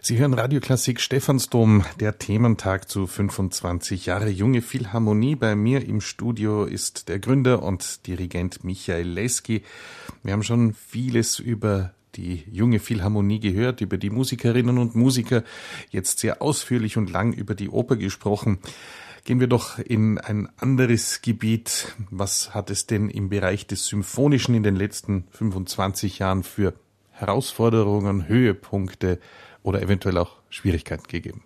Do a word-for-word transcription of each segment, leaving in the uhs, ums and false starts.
Sie hören Radioklassik Stephansdom, der Thementag zu fünfundzwanzig Jahre Junge Philharmonie. Bei mir im Studio ist der Gründer und Dirigent Michael Leski. Wir haben schon vieles über die Junge Philharmonie gehört, über die Musikerinnen und Musiker, jetzt sehr ausführlich und lang über die Oper gesprochen. Gehen wir doch in ein anderes Gebiet. Was hat es denn im Bereich des Symphonischen in den letzten fünfundzwanzig Jahren für Herausforderungen, Höhepunkte oder eventuell auch Schwierigkeiten gegeben?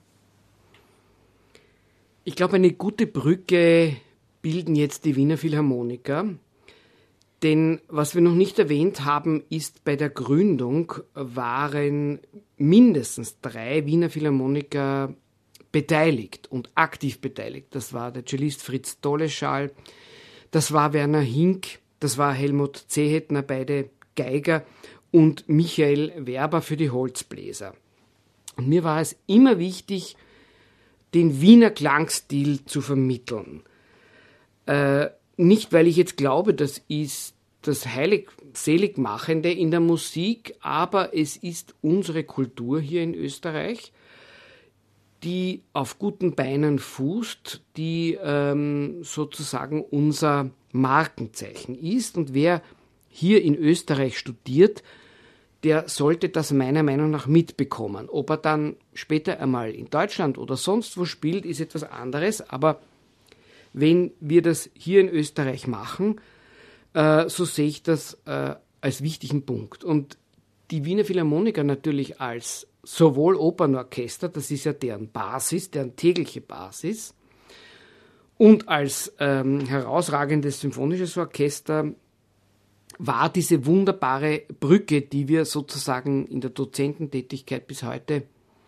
Ich glaube, eine gute Brücke bilden jetzt die Wiener Philharmoniker. Denn was wir noch nicht erwähnt haben, ist, bei der Gründung waren mindestens drei Wiener Philharmoniker beteiligt und aktiv beteiligt. Das war der Cellist Fritz Dolleschal, das war Werner Hink, das war Helmut Zehetner, beide Geiger, und Michael Werber für die Holzbläser. Und mir war es immer wichtig, den Wiener Klangstil zu vermitteln. Äh, nicht, weil ich jetzt glaube, das ist das Heiligseligmachende in der Musik, aber es ist unsere Kultur hier in Österreich, die auf guten Beinen fußt, die ähm, sozusagen unser Markenzeichen ist. Und wer hier in Österreich studiert, der sollte das meiner Meinung nach mitbekommen. Ob er dann später einmal in Deutschland oder sonst wo spielt, ist etwas anderes. Aber wenn wir das hier in Österreich machen, äh, so sehe ich das äh, als wichtigen Punkt. Und die Wiener Philharmoniker natürlich als sowohl Opernorchester, das ist ja deren Basis, deren tägliche Basis, und als ähm, herausragendes symphonisches Orchester war diese wunderbare Brücke, die wir sozusagen in der Dozententätigkeit bis heute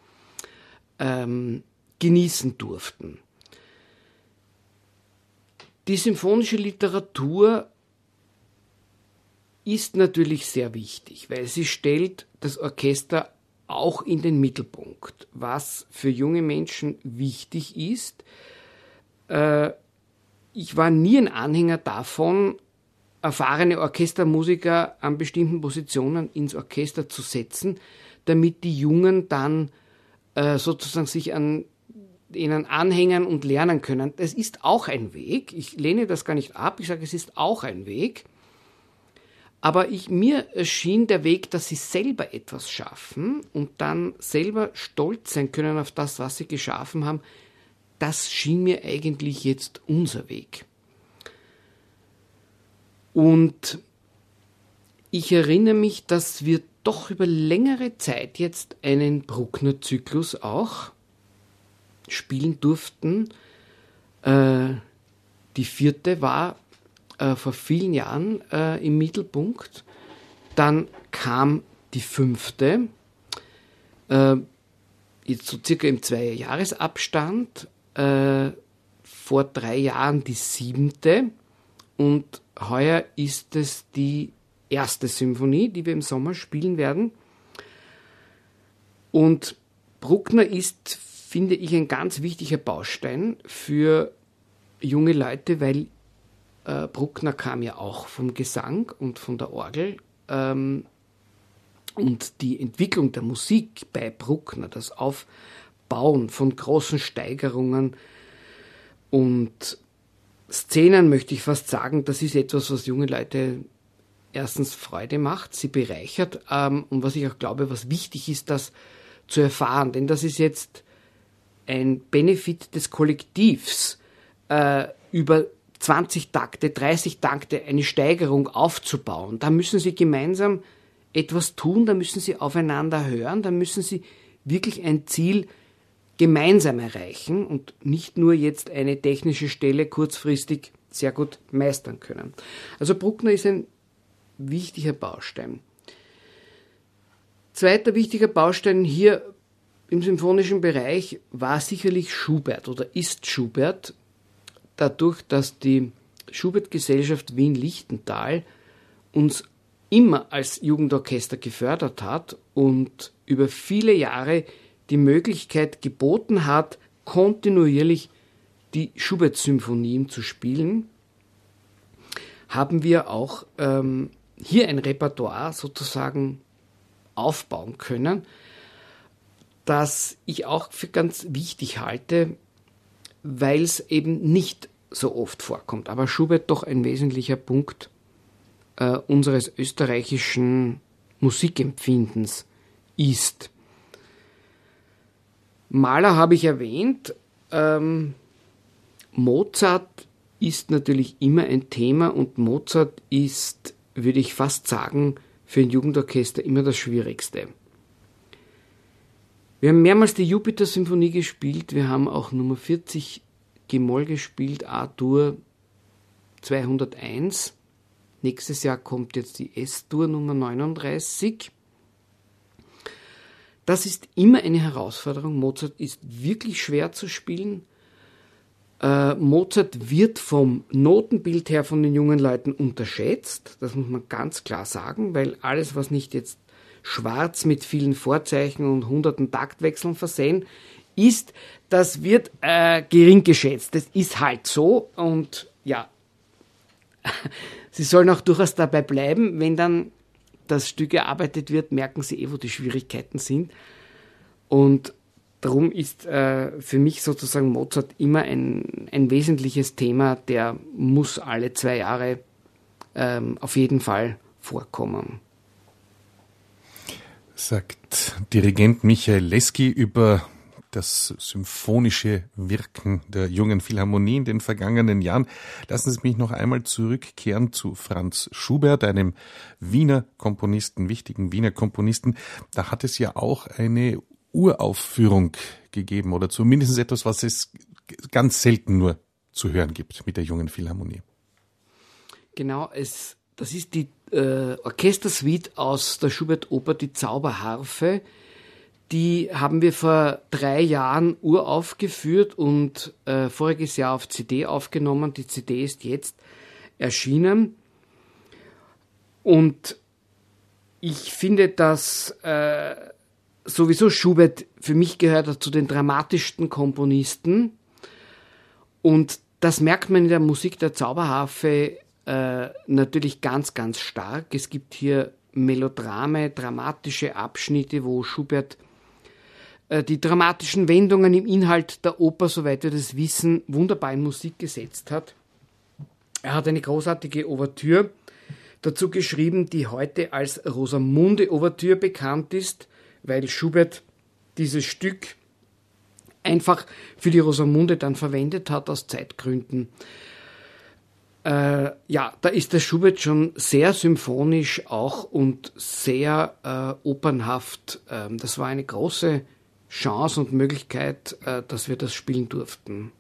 ähm, genießen durften. Die symphonische Literatur ist natürlich sehr wichtig, weil sie stellt das Orchester auch in den Mittelpunkt, was für junge Menschen wichtig ist. Äh, ich war nie ein Anhänger davon, erfahrene Orchestermusiker an bestimmten Positionen ins Orchester zu setzen, damit die Jungen dann äh, sozusagen sich an ihnen anhängen und lernen können. Das ist auch ein Weg. Ich lehne das gar nicht ab. Ich sage, es ist auch ein Weg. Aber ich, mir erschien der Weg, dass sie selber etwas schaffen und dann selber stolz sein können auf das, was sie geschaffen haben, das schien mir eigentlich jetzt unser Weg. Und ich erinnere mich, dass wir doch über längere Zeit jetzt einen Bruckner-Zyklus auch spielen durften. Äh, die vierte war äh, vor vielen Jahren äh, im Mittelpunkt. Dann kam die fünfte, äh, jetzt so circa im Zwei-Jahres-Abstand. Äh, vor drei Jahren die siebte. Und heuer ist es die erste Symphonie, die wir im Sommer spielen werden. Und Bruckner ist, finde ich, ein ganz wichtiger Baustein für junge Leute, weil äh, Bruckner kam ja auch vom Gesang und von der Orgel. Ähm, und die Entwicklung der Musik bei Bruckner, das Aufbauen von großen Steigerungen und Szenen, möchte ich fast sagen, das ist etwas, was junge Leute erstens Freude macht, sie bereichert, ähm, und was ich auch glaube, was wichtig ist, das zu erfahren. Denn das ist jetzt ein Benefit des Kollektivs, äh, über zwanzig Takte, dreißig Takte eine Steigerung aufzubauen. Da müssen sie gemeinsam etwas tun, da müssen sie aufeinander hören, da müssen sie wirklich ein Ziel gemeinsam erreichen und nicht nur jetzt eine technische Stelle kurzfristig sehr gut meistern können. Also Bruckner ist ein wichtiger Baustein. Zweiter wichtiger Baustein hier im symphonischen Bereich war sicherlich Schubert oder ist Schubert, dadurch, dass die Schubert-Gesellschaft Wien-Lichtental uns immer als Jugendorchester gefördert hat und über viele Jahre die Möglichkeit geboten hat, kontinuierlich die Schubert-Symphonien zu spielen, haben wir auch ähm, hier ein Repertoire sozusagen aufbauen können, das ich auch für ganz wichtig halte, weil es eben nicht so oft vorkommt. Aber Schubert doch ein wesentlicher Punkt äh, unseres österreichischen Musikempfindens ist. Mahler habe ich erwähnt. Ähm, Mozart ist natürlich immer ein Thema und Mozart ist, würde ich fast sagen, für ein Jugendorchester immer das Schwierigste. Wir haben mehrmals die Jupiter-Symphonie gespielt, wir haben auch Nummer vierzig G-Moll gespielt, A-Dur zweihunderteins. Nächstes Jahr kommt jetzt die S-Dur Nummer neununddreißig. Das ist immer eine Herausforderung. Mozart ist wirklich schwer zu spielen. Äh, Mozart wird vom Notenbild her von den jungen Leuten unterschätzt. Das muss man ganz klar sagen, weil alles, was nicht jetzt schwarz mit vielen Vorzeichen und hunderten Taktwechseln versehen ist, das wird äh, gering geschätzt. Das ist halt so und ja, sie sollen auch durchaus dabei bleiben. Wenn dann das Stück erarbeitet wird, merken sie eh, wo die Schwierigkeiten sind. Und darum ist äh, für mich sozusagen Mozart immer ein, ein wesentliches Thema, der muss alle zwei Jahre ähm, auf jeden Fall vorkommen. Sagt Dirigent Michael Leski über das symphonische Wirken der Jungen Philharmonie in den vergangenen Jahren. Lassen Sie mich noch einmal zurückkehren zu Franz Schubert, einem Wiener Komponisten, wichtigen Wiener Komponisten. Da hat es ja auch eine Uraufführung gegeben oder zumindest etwas, was es ganz selten nur zu hören gibt mit der Jungen Philharmonie. Genau, es, das ist die äh, Orchestersuite aus der Schubert-Oper Die Zauberharfe. Die haben wir vor drei Jahren uraufgeführt und äh, voriges Jahr auf C D aufgenommen. Die C D ist jetzt erschienen. Und ich finde, dass äh, sowieso Schubert, für mich gehört er zu den dramatischsten Komponisten. Und das merkt man in der Musik der Zauberharfe äh, natürlich ganz, ganz stark. Es gibt hier Melodrame, dramatische Abschnitte, wo Schubert die dramatischen Wendungen im Inhalt der Oper, soweit wir das wissen, wunderbar in Musik gesetzt hat. Er hat eine großartige Ouvertüre dazu geschrieben, die heute als Rosamunde-Ouvertüre bekannt ist, weil Schubert dieses Stück einfach für die Rosamunde dann verwendet hat aus Zeitgründen. Äh, ja, da ist der Schubert schon sehr symphonisch auch und sehr äh, opernhaft. Ähm, das war eine große Chance und Möglichkeit, äh, dass wir das spielen durften.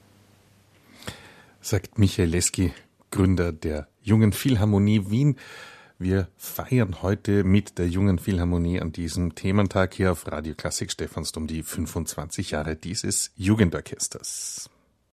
Sagt Michael Leski, Gründer der Jungen Philharmonie Wien. Wir feiern heute mit der Jungen Philharmonie an diesem Thementag hier auf Radio Klassik Stephansdom die fünfundzwanzig Jahre dieses Jugendorchesters.